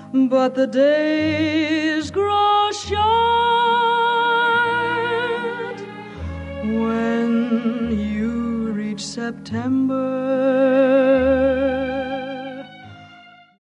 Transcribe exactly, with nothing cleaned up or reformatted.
but the days grow short when you reach September.